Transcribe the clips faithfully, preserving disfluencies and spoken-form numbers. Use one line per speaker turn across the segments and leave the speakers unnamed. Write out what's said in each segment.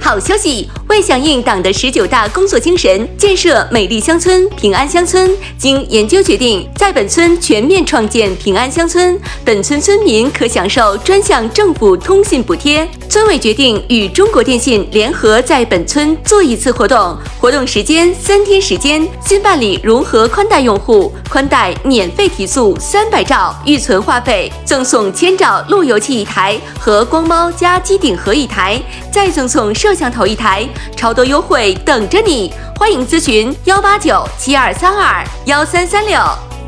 好消息！为响应党的十九大工作精神，建设美丽乡村、平安乡村，经研究决定，在本村全面创建平安乡村，本村村民可享受专项政府通信补贴。村委决定与中国电信联合在本村做一次活动，活动时间三天时间，新办理融合宽带用户，宽带免费提速三百兆，预存话费，赠送千兆路由器一台和光猫加机顶盒一台，再赠送摄像头一台，超多优惠等着你！欢迎咨询幺八九七二三二幺三三六。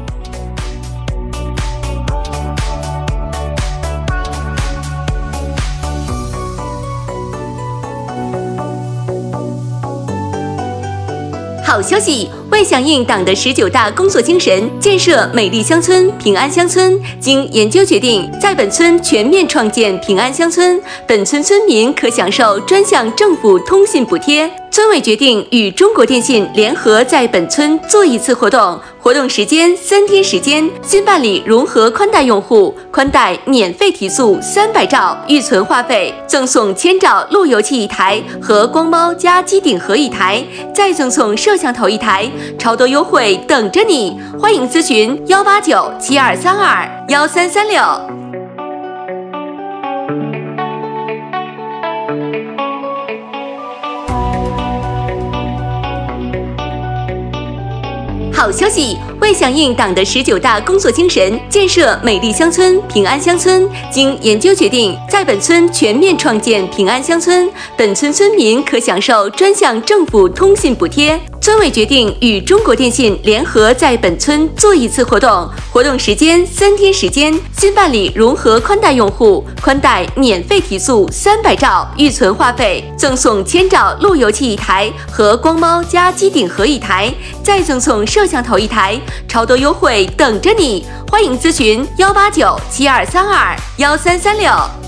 好消息！为响应党的十九大工作精神，建设美丽乡村、平安乡村，经研究决定，在本村全面创建平安乡村，本村村民可享受专项政府通信补贴。村委决定与中国电信联合在本村做一次活动，活动时间三天时间，新办理融合宽带用户，宽带免费提速三百兆，预存话费，赠送千兆路由器一台和光猫加机顶盒一台，再赠送摄像头一台，超多优惠等着你！欢迎咨询幺八九七二三二幺三三六。好消息！为响应党的十九大工作精神，建设美丽乡村、平安乡村，经研究决定，在本村全面创建平安乡村，本村村民可享受专项政府通信补贴。村委决定与中国电信联合在本村做一次活动，活动时间三天时间，新办理融合宽带用户，宽带免费提速三百兆，预存话费，赠送千兆路由器一台和光猫加机顶盒一台，再赠送摄像头一台，超多优惠等着你！欢迎咨询幺八九七二三二幺三三六。